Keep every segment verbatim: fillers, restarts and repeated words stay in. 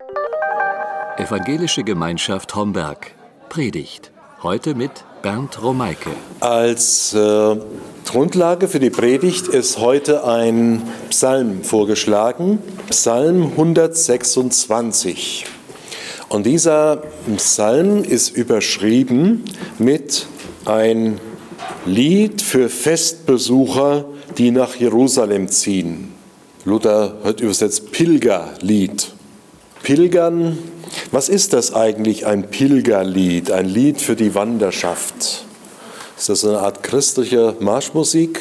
Evangelische Gemeinschaft Homberg. Predigt. Heute mit Bernd Romeike. Als äh, Grundlage für die Predigt ist heute ein Psalm vorgeschlagen, Psalm hundertsechsundzwanzig. Und dieser Psalm ist überschrieben mit ein Lied für Festbesucher, die nach Jerusalem ziehen. Luther hat übersetzt Pilgerlied. Pilgern, was ist das eigentlich, ein Pilgerlied, ein Lied für die Wanderschaft? Ist das eine Art christliche Marschmusik?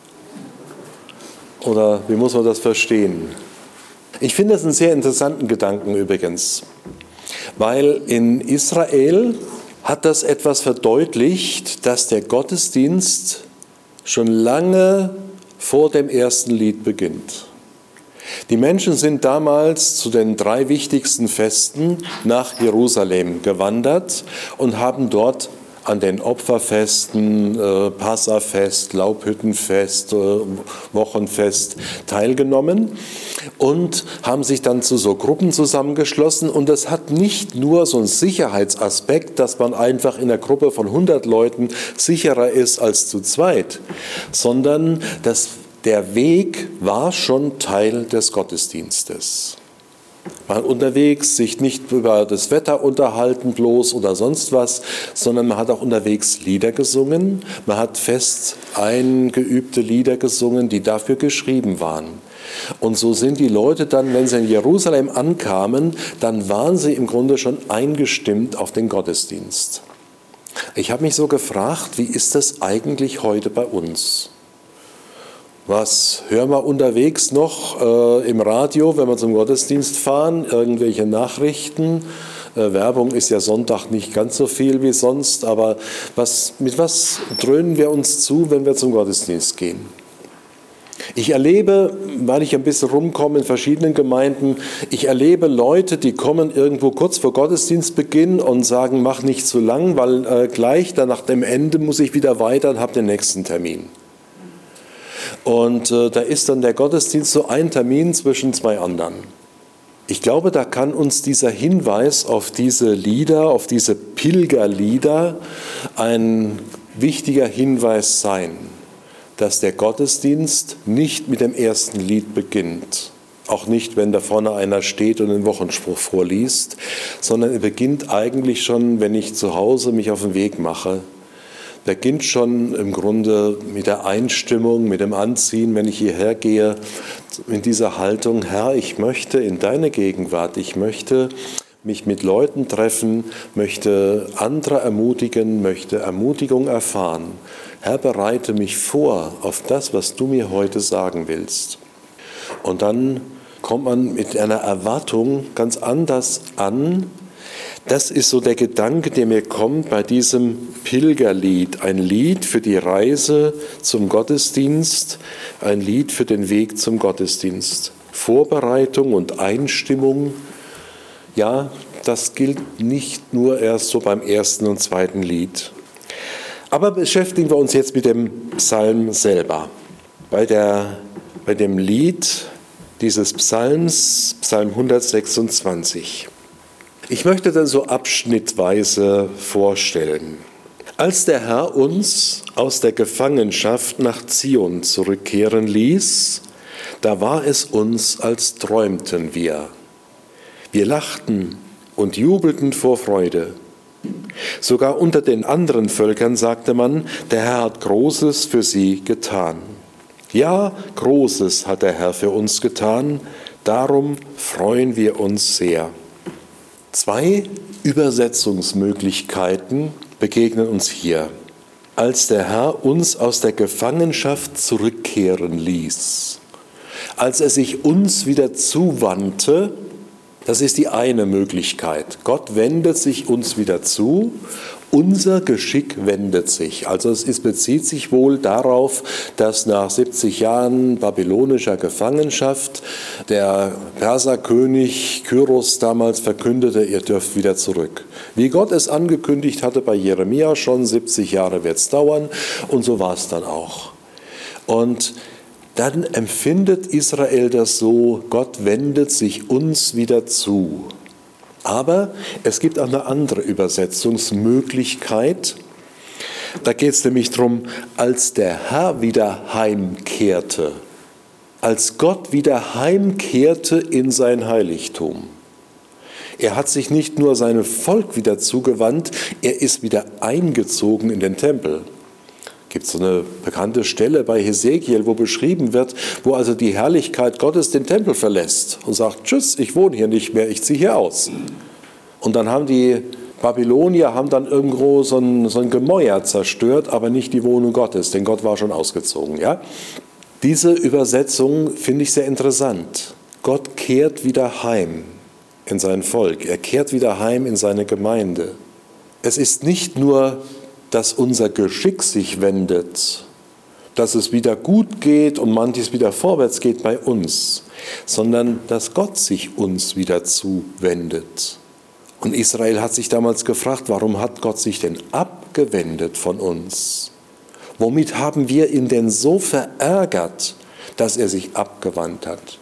Oder wie muss man das verstehen? Ich finde das einen sehr interessanten Gedanken übrigens, weil in Israel hat das etwas verdeutlicht, dass der Gottesdienst schon lange vor dem ersten Lied beginnt. Die Menschen sind damals zu den drei wichtigsten Festen nach Jerusalem gewandert und haben dort an den Opferfesten, äh, Passafest, Laubhüttenfest, äh, Wochenfest teilgenommen und haben sich dann zu so Gruppen zusammengeschlossen. Und das hat nicht nur so einen Sicherheitsaspekt, dass man einfach in einer Gruppe von hundert Leuten sicherer ist als zu zweit, sondern das Der Weg war schon Teil des Gottesdienstes. Man unterwegs sich nicht über das Wetter unterhalten bloß oder sonst was, sondern man hat auch unterwegs Lieder gesungen. Man hat fest eingeübte Lieder gesungen, die dafür geschrieben waren. Und so sind die Leute dann, wenn sie in Jerusalem ankamen, dann waren sie im Grunde schon eingestimmt auf den Gottesdienst. Ich habe mich so gefragt, wie ist das eigentlich heute bei uns? Was hören wir unterwegs noch äh, im Radio, wenn wir zum Gottesdienst fahren? Irgendwelche Nachrichten. Äh, Werbung ist ja Sonntag nicht ganz so viel wie sonst, aber was, mit was dröhnen wir uns zu, wenn wir zum Gottesdienst gehen? Ich erlebe, weil ich ein bisschen rumkomme in verschiedenen Gemeinden, ich erlebe Leute, die kommen irgendwo kurz vor Gottesdienstbeginn und sagen, mach nicht zu lang, weil äh, gleich dann nach dem Ende muss ich wieder weiter und habe den nächsten Termin. Und äh, da ist dann der Gottesdienst so ein Termin zwischen zwei anderen. Ich glaube, da kann uns dieser Hinweis auf diese Lieder, auf diese Pilgerlieder ein wichtiger Hinweis sein, dass der Gottesdienst nicht mit dem ersten Lied beginnt. Auch nicht, wenn da vorne einer steht und den Wochenspruch vorliest, sondern er beginnt eigentlich schon, wenn ich zu Hause mich auf den Weg mache. Beginnt schon im Grunde mit der Einstimmung, mit dem Anziehen, wenn ich hierher gehe, in dieser Haltung, Herr, ich möchte in deine Gegenwart, ich möchte mich mit Leuten treffen, möchte andere ermutigen, möchte Ermutigung erfahren. Herr, bereite mich vor auf das, was du mir heute sagen willst. Und dann kommt man mit einer Erwartung ganz anders an. Das ist so der Gedanke, der mir kommt bei diesem Pilgerlied. Ein Lied für die Reise zum Gottesdienst, ein Lied für den Weg zum Gottesdienst. Vorbereitung und Einstimmung, ja, das gilt nicht nur erst so beim ersten und zweiten Lied. Aber beschäftigen wir uns jetzt mit dem Psalm selber. Bei, der, bei dem Lied dieses Psalms, Psalm hundertsechsundzwanzig. Ich möchte dann so abschnittweise vorstellen. Als der Herr uns aus der Gefangenschaft nach Zion zurückkehren ließ, da war es uns, als träumten wir. Wir lachten und jubelten vor Freude. Sogar unter den anderen Völkern sagte man, der Herr hat Großes für sie getan. Ja, Großes hat der Herr für uns getan, darum freuen wir uns sehr. Zwei Übersetzungsmöglichkeiten begegnen uns hier. Als der Herr uns aus der Gefangenschaft zurückkehren ließ, als er sich uns wieder zuwandte, das ist die eine Möglichkeit. Gott wendet sich uns wieder zu, unser Geschick wendet sich. Also es ist, bezieht sich wohl darauf, dass nach siebzig Jahren babylonischer Gefangenschaft der Perserkönig Kyros damals verkündete, ihr dürft wieder zurück. Wie Gott es angekündigt hatte bei Jeremia schon, siebzig Jahre wird es dauern, und so war es dann auch. Und dann empfindet Israel das so, Gott wendet sich uns wieder zu. Aber es gibt auch eine andere Übersetzungsmöglichkeit. Da geht es nämlich darum, als der Herr wieder heimkehrte, als Gott wieder heimkehrte in sein Heiligtum. Er hat sich nicht nur seinem Volk wieder zugewandt, er ist wieder eingezogen in den Tempel. Es gibt so eine bekannte Stelle bei Hesekiel, wo beschrieben wird, wo also die Herrlichkeit Gottes den Tempel verlässt und sagt, tschüss, ich wohne hier nicht mehr, ich ziehe hier aus. Und dann haben die Babylonier haben dann irgendwo so ein, so ein Gemäuer zerstört, aber nicht die Wohnung Gottes, denn Gott war schon ausgezogen. Ja? Diese Übersetzung finde ich sehr interessant. Gott kehrt wieder heim in sein Volk, er kehrt wieder heim in seine Gemeinde. Es ist nicht nur, dass unser Geschick sich wendet, dass es wieder gut geht und manches wieder vorwärts geht bei uns, sondern dass Gott sich uns wieder zuwendet. Und Israel hat sich damals gefragt, warum hat Gott sich denn abgewendet von uns? Womit haben wir ihn denn so verärgert, dass er sich abgewandt hat?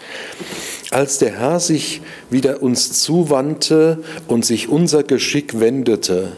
Als der Herr sich wieder uns zuwandte und sich unser Geschick wendete,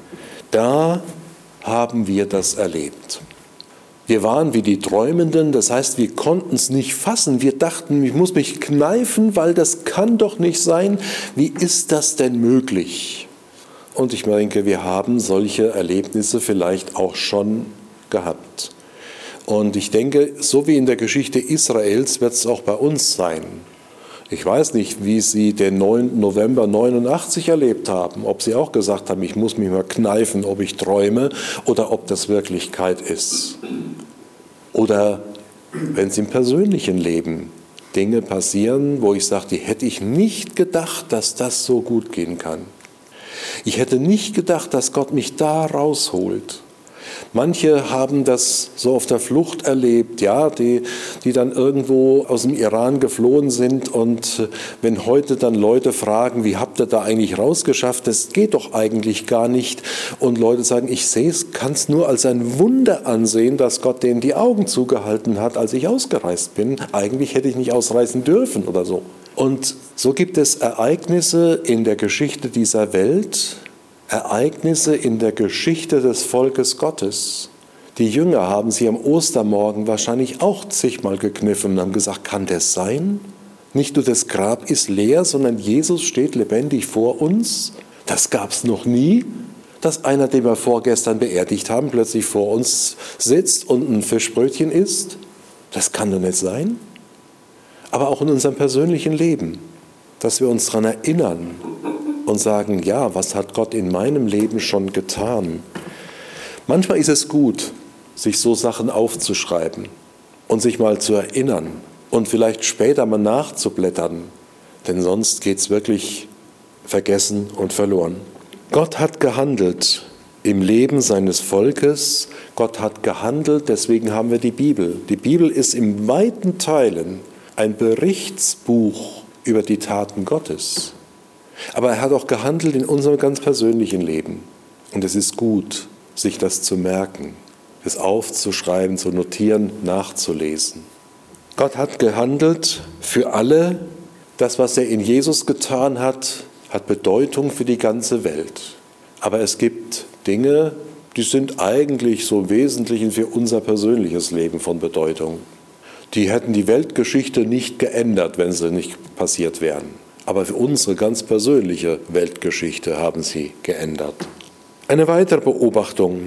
da haben wir das erlebt. Wir waren wie die Träumenden, das heißt, wir konnten es nicht fassen. Wir dachten, ich muss mich kneifen, weil das kann doch nicht sein. Wie ist das denn möglich? Und ich denke, wir haben solche Erlebnisse vielleicht auch schon gehabt. Und ich denke, so wie in der Geschichte Israels wird es auch bei uns sein. Ich weiß nicht, wie Sie den neunten November neunundachtzig erlebt haben, ob Sie auch gesagt haben, ich muss mich mal kneifen, ob ich träume oder ob das Wirklichkeit ist. Oder wenn es im persönlichen Leben Dinge passieren, wo ich sage, die hätte ich nicht gedacht, dass das so gut gehen kann. Ich hätte nicht gedacht, dass Gott mich da rausholt. Manche haben das so auf der Flucht erlebt, ja, die, die dann irgendwo aus dem Iran geflohen sind. Und wenn heute dann Leute fragen, wie habt ihr da eigentlich rausgeschafft, das geht doch eigentlich gar nicht. Und Leute sagen, ich sehe es, kann es nur als ein Wunder ansehen, dass Gott denen die Augen zugehalten hat, als ich ausgereist bin. Eigentlich hätte ich nicht ausreisen dürfen oder so. Und so gibt es Ereignisse in der Geschichte dieser Welt, Ereignisse in der Geschichte des Volkes Gottes. Die Jünger haben sie am Ostermorgen wahrscheinlich auch zigmal gekniffen und haben gesagt, kann das sein? Nicht nur das Grab ist leer, sondern Jesus steht lebendig vor uns. Das gab es noch nie, dass einer, den wir vorgestern beerdigt haben, plötzlich vor uns sitzt und ein Fischbrötchen isst. Das kann doch nicht sein. Aber auch in unserem persönlichen Leben, dass wir uns daran erinnern, und sagen, ja, was hat Gott in meinem Leben schon getan? Manchmal ist es gut, sich so Sachen aufzuschreiben und sich mal zu erinnern und vielleicht später mal nachzublättern, denn sonst geht es wirklich vergessen und verloren. Gott hat gehandelt im Leben seines Volkes, Gott hat gehandelt, deswegen haben wir die Bibel. Die Bibel ist in weiten Teilen ein Berichtsbuch über die Taten Gottes. Aber er hat auch gehandelt in unserem ganz persönlichen Leben. Und es ist gut, sich das zu merken, es aufzuschreiben, zu notieren, nachzulesen. Gott hat gehandelt für alle. Das, was er in Jesus getan hat, hat Bedeutung für die ganze Welt. Aber es gibt Dinge, die sind eigentlich so im Wesentlichen für unser persönliches Leben von Bedeutung. Die hätten die Weltgeschichte nicht geändert, wenn sie nicht passiert wären. Aber für unsere ganz persönliche Weltgeschichte haben sie geändert. Eine weitere Beobachtung.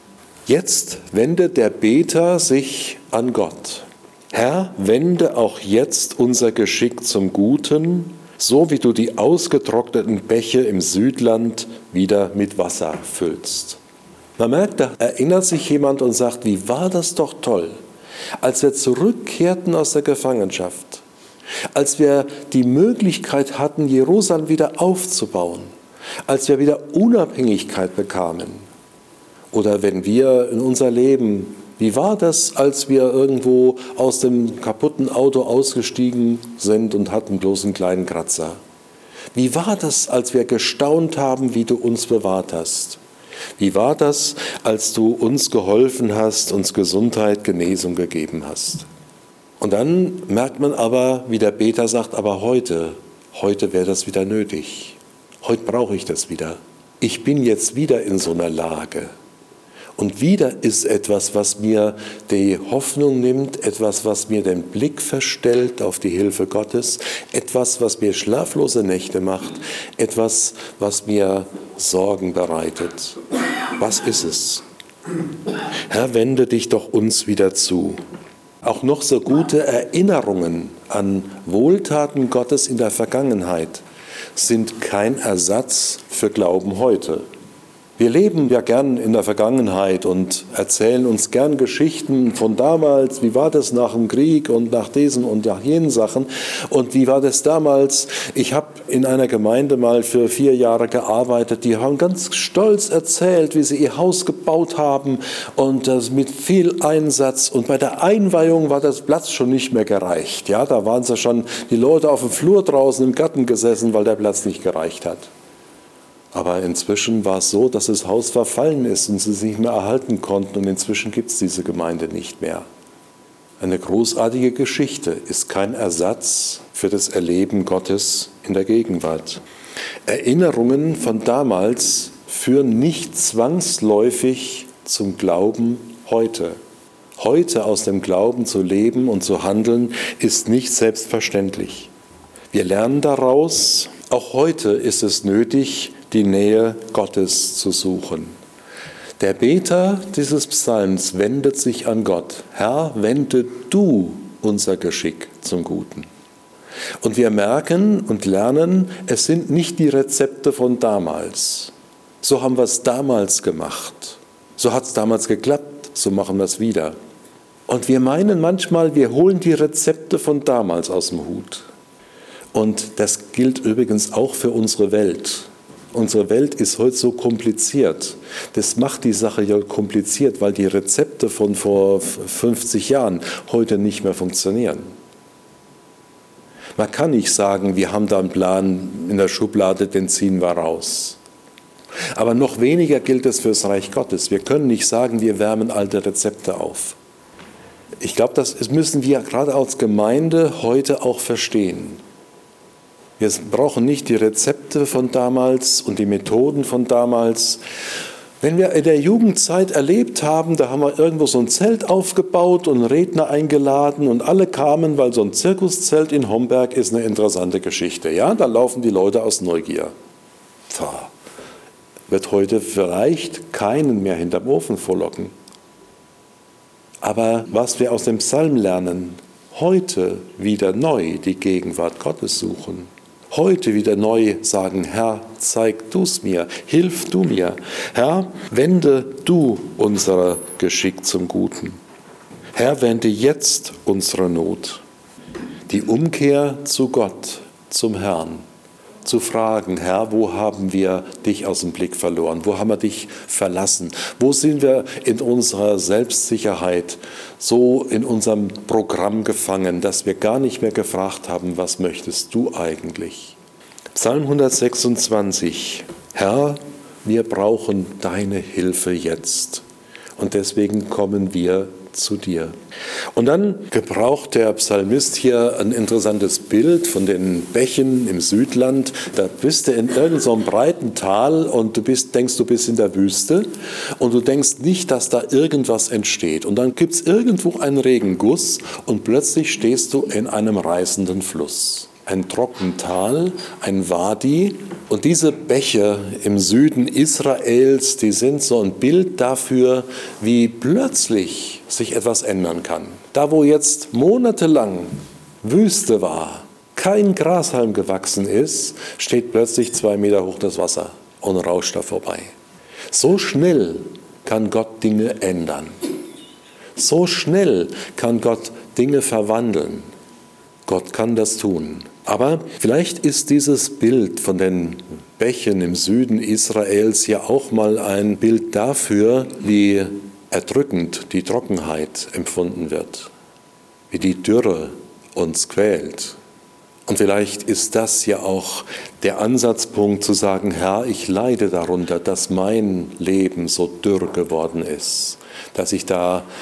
Jetzt wendet der Beter sich an Gott. Herr, wende auch jetzt unser Geschick zum Guten, so wie du die ausgetrockneten Bäche im Südland wieder mit Wasser füllst. Man merkt, da erinnert sich jemand und sagt, wie war das doch toll, als wir zurückkehrten aus der Gefangenschaft. Als wir die Möglichkeit hatten, Jerusalem wieder aufzubauen, als wir wieder Unabhängigkeit bekamen. Oder wenn wir in unser Leben, wie war das, als wir irgendwo aus dem kaputten Auto ausgestiegen sind und hatten bloß einen kleinen Kratzer? Wie war das, als wir gestaunt haben, wie du uns bewahrt hast? Wie war das, als du uns geholfen hast, uns Gesundheit, Genesung gegeben hast? Und dann merkt man aber, wie der Beter sagt, aber heute, heute wäre das wieder nötig. Heute brauche ich das wieder. Ich bin jetzt wieder in so einer Lage. Und wieder ist etwas, was mir die Hoffnung nimmt, etwas, was mir den Blick verstellt auf die Hilfe Gottes, etwas, was mir schlaflose Nächte macht, etwas, was mir Sorgen bereitet. Was ist es? Herr, wende dich doch uns wieder zu. Auch noch so gute Erinnerungen an Wohltaten Gottes in der Vergangenheit sind kein Ersatz für Glauben heute. Wir leben ja gern in der Vergangenheit und erzählen uns gern Geschichten von damals. Wie war das nach dem Krieg und nach diesen und nach jenen Sachen? Und wie war das damals? Ich habe in einer Gemeinde mal für vier Jahre gearbeitet. Die haben ganz stolz erzählt, wie sie ihr Haus gebaut haben und das mit viel Einsatz. Und bei der Einweihung war das Platz schon nicht mehr gereicht. Ja, da waren sie schon die Leute auf dem Flur draußen im Garten gesessen, weil der Platz nicht gereicht hat. Aber inzwischen war es so, dass das Haus verfallen ist und sie es nicht mehr erhalten konnten. Und inzwischen gibt es diese Gemeinde nicht mehr. Eine großartige Geschichte ist kein Ersatz für das Erleben Gottes in der Gegenwart. Erinnerungen von damals führen nicht zwangsläufig zum Glauben heute. Heute aus dem Glauben zu leben und zu handeln, ist nicht selbstverständlich. Wir lernen daraus, auch heute ist es nötig, die Nähe Gottes zu suchen. Der Beter dieses Psalms wendet sich an Gott. Herr, wende du unser Geschick zum Guten. Und wir merken und lernen, es sind nicht die Rezepte von damals. So haben wir es damals gemacht. So hat es damals geklappt, so machen wir es wieder. Und wir meinen manchmal, wir holen die Rezepte von damals aus dem Hut. Und das gilt übrigens auch für unsere Welt. Unsere Welt ist heute so kompliziert. Das macht die Sache ja kompliziert, weil die Rezepte von vor fünfzig Jahren heute nicht mehr funktionieren. Man kann nicht sagen, wir haben da einen Plan in der Schublade, den ziehen wir raus. Aber noch weniger gilt es für das Reich Gottes. Wir können nicht sagen, wir wärmen alte Rezepte auf. Ich glaube, das müssen wir gerade als Gemeinde heute auch verstehen. Wir brauchen nicht die Rezepte von damals und die Methoden von damals. Wenn wir in der Jugendzeit erlebt haben, da haben wir irgendwo so ein Zelt aufgebaut und Redner eingeladen und alle kamen, weil so ein Zirkuszelt in Homberg ist eine interessante Geschichte. Ja, da laufen die Leute aus Neugier. Pah. Wird heute vielleicht keinen mehr hinterm Ofen vorlocken. Aber was wir aus dem Psalm lernen, heute wieder neu die Gegenwart Gottes suchen. Heute wieder neu sagen, Herr, zeig du's mir, hilf du mir. Herr, wende du unser Geschick zum Guten. Herr, wende jetzt unsere Not. Die Umkehr zu Gott, zum Herrn. Zu fragen, Herr, wo haben wir dich aus dem Blick verloren? Wo haben wir dich verlassen? Wo sind wir in unserer Selbstsicherheit so in unserem Programm gefangen, dass wir gar nicht mehr gefragt haben, was möchtest du eigentlich? Psalm hundertsechsundzwanzig. Herr, wir brauchen deine Hilfe jetzt. Und deswegen kommen wir zu dir. Und dann gebraucht der Psalmist hier ein interessantes Bild von den Bächen im Südland. Da bist du in irgendeinem so breiten Tal und du bist, denkst, du bist in der Wüste und du denkst nicht, dass da irgendwas entsteht. Und dann gibt es irgendwo einen Regenguss und plötzlich stehst du in einem reißenden Fluss. Ein Trockental, ein Wadi. Und diese Bäche im Süden Israels, die sind so ein Bild dafür, wie plötzlich sich etwas ändern kann. Da, wo jetzt monatelang Wüste war, kein Grashalm gewachsen ist, steht plötzlich zwei Meter hoch das Wasser und rauscht da vorbei. So schnell kann Gott Dinge ändern. So schnell kann Gott Dinge verwandeln. Gott kann das tun. Aber vielleicht ist dieses Bild von den Bächen im Süden Israels ja auch mal ein Bild dafür, wie erdrückend die Trockenheit empfunden wird, wie die Dürre uns quält. Und vielleicht ist das ja auch der Ansatzpunkt zu sagen, Herr, ich leide darunter, dass mein Leben so dürr geworden ist, dass ich da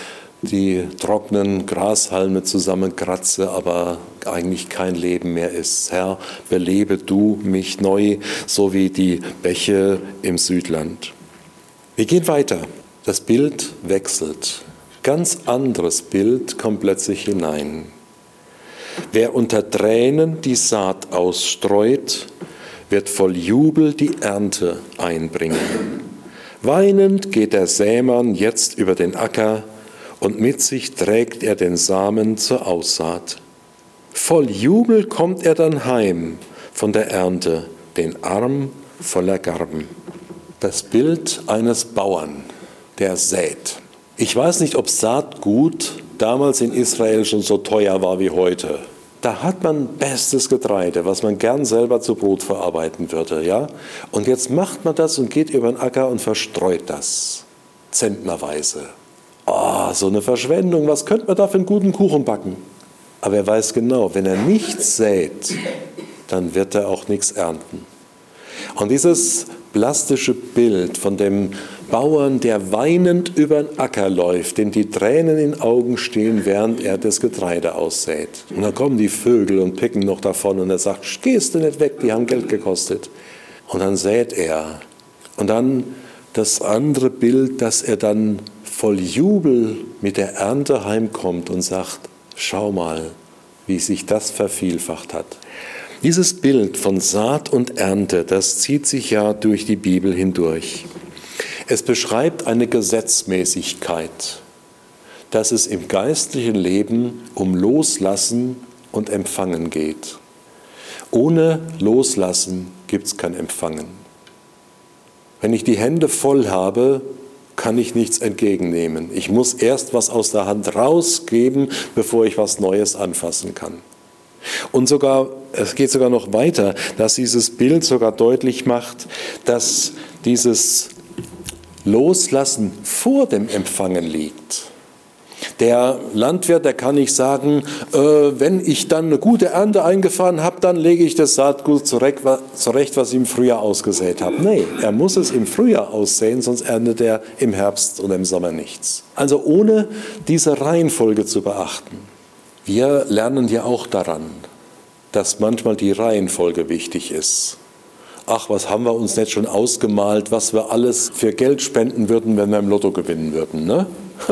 die trockenen Grashalme zusammenkratze, aber eigentlich kein Leben mehr ist. Herr, belebe du mich neu, so wie die Bäche im Südland. Wir gehen weiter. Das Bild wechselt. Ganz anderes Bild kommt plötzlich hinein. Wer unter Tränen die Saat ausstreut, wird voll Jubel die Ernte einbringen. Weinend geht der Sämann jetzt über den Acker, und mit sich trägt er den Samen zur Aussaat. Voll Jubel kommt er dann heim von der Ernte, den Arm voller Garben. Das Bild eines Bauern, der sät. Ich weiß nicht, ob Saatgut damals in Israel schon so teuer war wie heute. Da hat man bestes Getreide, was man gern selber zu Brot verarbeiten würde. Ja? Und jetzt macht man das und geht über den Acker und verstreut das, zentnerweise. Oh, so eine Verschwendung, was könnte man da für einen guten Kuchen backen? Aber er weiß genau, wenn er nichts sät, dann wird er auch nichts ernten. Und dieses plastische Bild von dem Bauern, der weinend über den Acker läuft, dem die Tränen in den Augen stehen, während er das Getreide aussät. Und dann kommen die Vögel und picken noch davon und er sagt, gehst du nicht weg, die haben Geld gekostet. Und dann sät er. Und dann das andere Bild, dass er dann voll Jubel mit der Ernte heimkommt und sagt, schau mal, wie sich das vervielfacht hat. Dieses Bild von Saat und Ernte, das zieht sich ja durch die Bibel hindurch. Es beschreibt eine Gesetzmäßigkeit, dass es im geistlichen Leben um Loslassen und Empfangen geht. Ohne Loslassen gibt es kein Empfangen. Wenn ich die Hände voll habe, kann ich nichts entgegennehmen. Ich muss erst was aus der Hand rausgeben, bevor ich was Neues anfassen kann. Und sogar, es geht sogar noch weiter, dass dieses Bild sogar deutlich macht, dass dieses Loslassen vor dem Empfangen liegt. Der Landwirt, der kann nicht sagen, äh, wenn ich dann eine gute Ernte eingefahren habe, dann lege ich das Saatgut zurecht, was ich im Frühjahr ausgesät habe. Nee, er muss es im Frühjahr aussäen, sonst erntet er im Herbst oder im Sommer nichts. Also ohne diese Reihenfolge zu beachten. Wir lernen ja auch daran, dass manchmal die Reihenfolge wichtig ist. Ach, was haben wir uns nicht schon ausgemalt, was wir alles für Geld spenden würden, wenn wir im Lotto gewinnen würden, ne?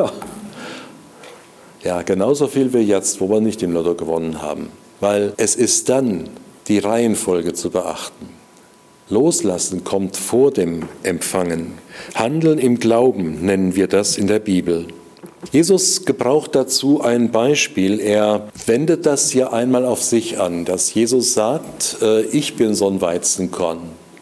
Ja, genauso viel wie jetzt, wo wir nicht im Lotto gewonnen haben. Weil es ist dann die Reihenfolge zu beachten. Loslassen kommt vor dem Empfangen. Handeln im Glauben nennen wir das in der Bibel. Jesus gebraucht dazu ein Beispiel. Er wendet das hier einmal auf sich an, dass Jesus sagt, ich bin so ein Weizenkorn.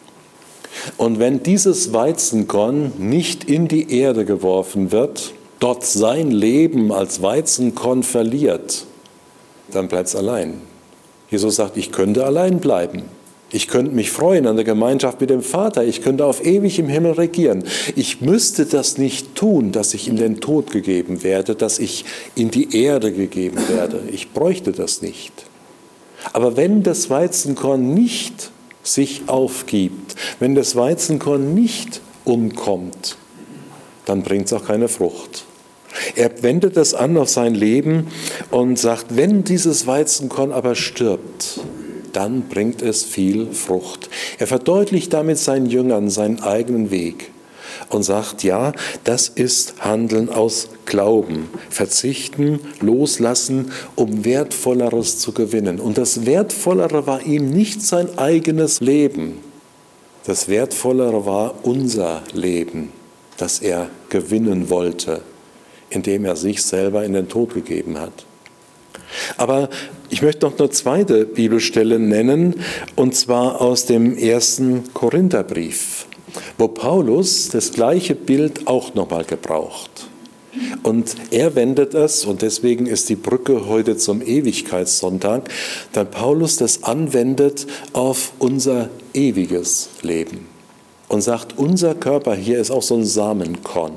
Und wenn dieses Weizenkorn nicht in die Erde geworfen wird, dort sein Leben als Weizenkorn verliert, dann bleibt es allein. Jesus sagt, ich könnte allein bleiben. Ich könnte mich freuen an der Gemeinschaft mit dem Vater. Ich könnte auf ewig im Himmel regieren. Ich müsste das nicht tun, dass ich in den Tod gegeben werde, dass ich in die Erde gegeben werde. Ich bräuchte das nicht. Aber wenn das Weizenkorn nicht sich aufgibt, wenn das Weizenkorn nicht umkommt, dann bringt es auch keine Frucht. Er wendet das an auf sein Leben und sagt, wenn dieses Weizenkorn aber stirbt, dann bringt es viel Frucht. Er verdeutlicht damit seinen Jüngern seinen eigenen Weg und sagt, ja, das ist Handeln aus Glauben, verzichten, loslassen, um Wertvolleres zu gewinnen. Und das Wertvollere war ihm nicht sein eigenes Leben. Das Wertvollere war unser Leben, das er gewinnen wollte, indem er sich selber in den Tod gegeben hat. Aber ich möchte noch eine zweite Bibelstelle nennen, und zwar aus dem ersten Korintherbrief, wo Paulus das gleiche Bild auch nochmal gebraucht. Und er wendet es, und deswegen ist die Brücke heute zum Ewigkeitssonntag, da Paulus das anwendet auf unser ewiges Leben und sagt, unser Körper hier ist auch so ein Samenkorn.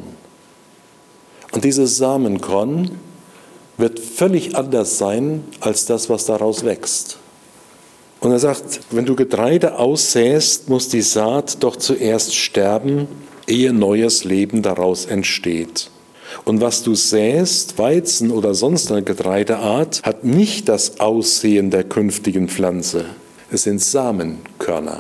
Und dieses Samenkorn wird völlig anders sein als das, was daraus wächst. Und er sagt, wenn du Getreide aussäst, muss die Saat doch zuerst sterben, ehe neues Leben daraus entsteht. Und was du säst, Weizen oder sonst eine Getreideart, hat nicht das Aussehen der künftigen Pflanze. Es sind Samenkörner.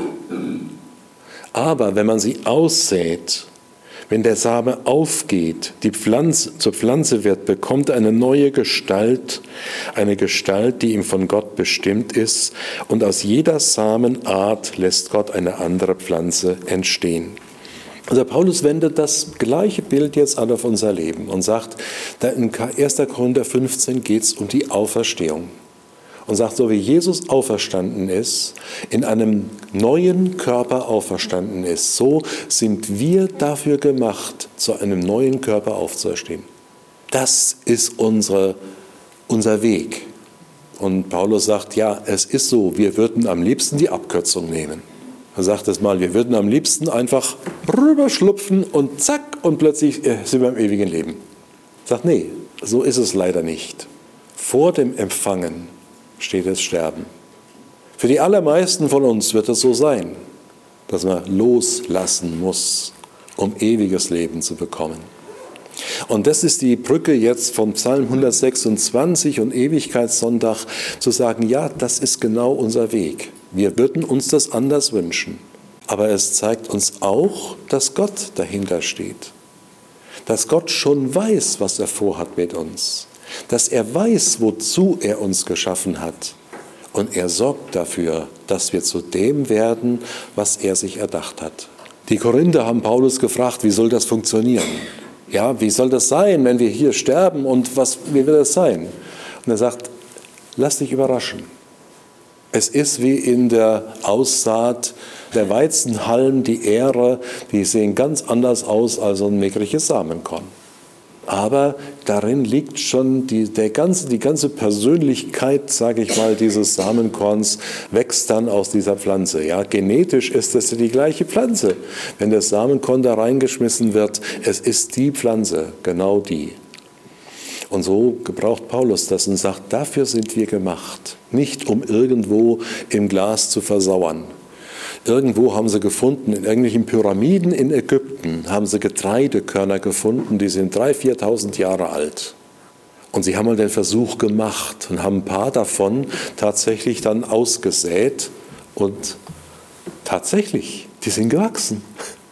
Aber wenn man sie aussät, wenn der Same aufgeht, die Pflanze zur Pflanze wird, bekommt eine neue Gestalt, eine Gestalt, die ihm von Gott bestimmt ist. Und aus jeder Samenart lässt Gott eine andere Pflanze entstehen. Also Paulus wendet das gleiche Bild jetzt an auf unser Leben und sagt, da in erster Korinther fünfzehn geht es um die Auferstehung. Und sagt, so wie Jesus auferstanden ist, in einem neuen Körper auferstanden ist, so sind wir dafür gemacht, zu einem neuen Körper aufzuerstehen. Das ist unsere, unser Weg. Und Paulus sagt, ja, es ist so, wir würden am liebsten die Abkürzung nehmen. Er sagt es mal, wir würden am liebsten einfach rüberschlupfen und zack, und plötzlich sind wir im ewigen Leben. Er sagt, nee, so ist es leider nicht. Vor dem Empfangen steht das Sterben. Für die allermeisten von uns wird es so sein, dass man loslassen muss, um ewiges Leben zu bekommen. Und das ist die Brücke jetzt vom Psalm hundertsechsundzwanzig und Ewigkeitssonntag, zu sagen, ja, das ist genau unser Weg. Wir würden uns das anders wünschen. Aber es zeigt uns auch, dass Gott dahinter steht. Dass Gott schon weiß, was er vorhat mit uns. Dass er weiß, wozu er uns geschaffen hat. Und er sorgt dafür, dass wir zu dem werden, was er sich erdacht hat. Die Korinther haben Paulus gefragt, wie soll das funktionieren? Ja, wie soll das sein, wenn wir hier sterben und was, wie wird das sein? Und er sagt, lass dich überraschen. Es ist wie in der Aussaat, der Weizenhalm, die Ähre, die sehen ganz anders aus als ein mickriges Samenkorn. Aber darin liegt schon die, der ganze, die ganze Persönlichkeit, sage ich mal, dieses Samenkorns wächst dann aus dieser Pflanze. Ja, genetisch ist es die gleiche Pflanze. Wenn das Samenkorn da reingeschmissen wird, es ist die Pflanze, genau die. Und so gebraucht Paulus das und sagt, dafür sind wir gemacht, nicht um irgendwo im Glas zu versauern. Irgendwo haben sie gefunden, in irgendwelchen Pyramiden in Ägypten, haben sie Getreidekörner gefunden, die sind dreitausend, viertausend Jahre alt. Und sie haben mal den Versuch gemacht und haben ein paar davon tatsächlich dann ausgesät und tatsächlich, die sind gewachsen.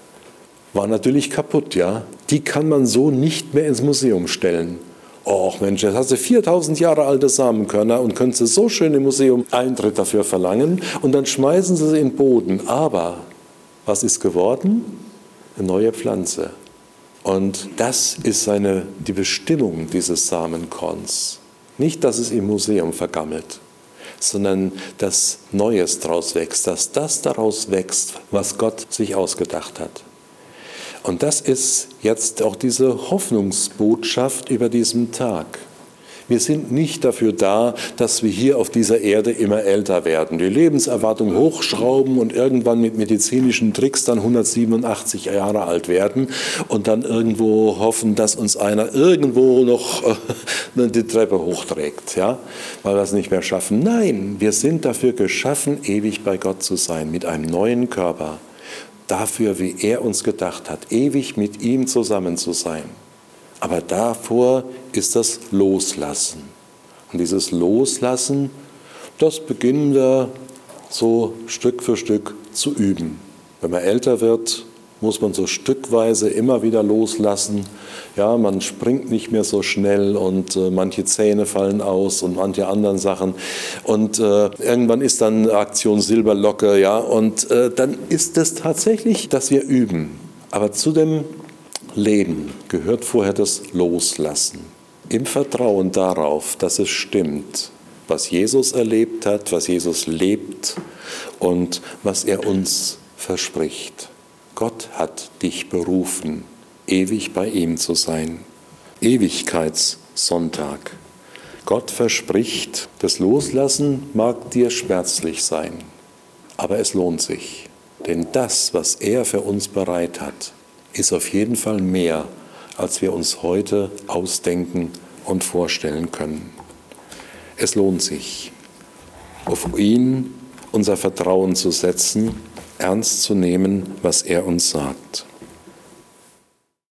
War natürlich kaputt, ja. Die kann man so nicht mehr ins Museum stellen. Och Mensch, jetzt hast du viertausend Jahre alte Samenkörner und könntest du so schön im Museum Eintritt dafür verlangen und dann schmeißen sie sie in den Boden. Aber was ist geworden? Eine neue Pflanze. Und das ist seine, die Bestimmung dieses Samenkorns. Nicht, dass es im Museum vergammelt, sondern dass Neues daraus wächst, dass das daraus wächst, was Gott sich ausgedacht hat. Und das ist jetzt auch diese Hoffnungsbotschaft über diesen Tag. Wir sind nicht dafür da, dass wir hier auf dieser Erde immer älter werden, die Lebenserwartung hochschrauben und irgendwann mit medizinischen Tricks dann hundertsiebenundachtzig Jahre alt werden und dann irgendwo hoffen, dass uns einer irgendwo noch die Treppe hochträgt, ja, weil wir es nicht mehr schaffen. Nein, wir sind dafür geschaffen, ewig bei Gott zu sein, mit einem neuen Körper. Dafür, wie er uns gedacht hat, ewig mit ihm zusammen zu sein. Aber davor ist das Loslassen. Und dieses Loslassen, das beginnen wir so Stück für Stück zu üben. Wenn man älter wird, muss man so stückweise immer wieder loslassen. Ja, man springt nicht mehr so schnell und äh, manche Zähne fallen aus und manche anderen Sachen. Und äh, irgendwann ist dann Aktion Silberlocke, ja, und äh, dann ist es tatsächlich, dass wir üben. Aber zu dem Leben gehört vorher das Loslassen. Im Vertrauen darauf, dass es stimmt, was Jesus erlebt hat, was Jesus lebt und was er uns verspricht. Gott hat dich berufen, ewig bei ihm zu sein. Ewigkeitssonntag. Gott verspricht, das Loslassen mag dir schmerzlich sein, aber es lohnt sich. Denn das, was er für uns bereit hat, ist auf jeden Fall mehr, als wir uns heute ausdenken und vorstellen können. Es lohnt sich, auf ihn unser Vertrauen zu setzen, ernst zu nehmen, was er uns sagt.